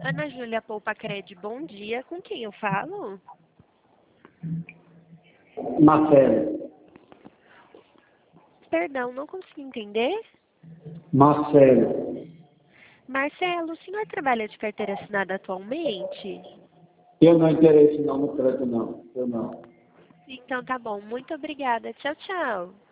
Ana Júlia Poupacred, bom dia. Com quem eu falo? Marcelo. Perdão, não consegui entender. Marcelo. Marcelo, o senhor trabalha de carteira assinada atualmente? Eu não interesse não no crédito, não. Eu não. Então tá bom, muito obrigada. Tchau, tchau.